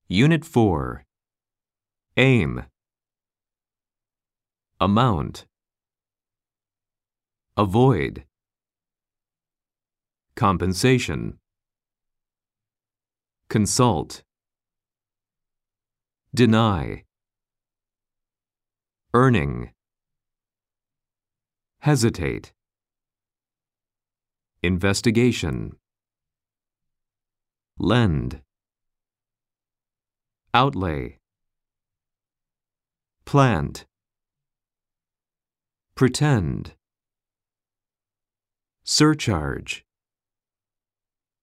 Unit 4. Aim. Amount. Avoid. Compensation. Consult. Deny. Earning. Hesitate. Investigation. Lend. Outlay. Plant. Pretend. Surcharge.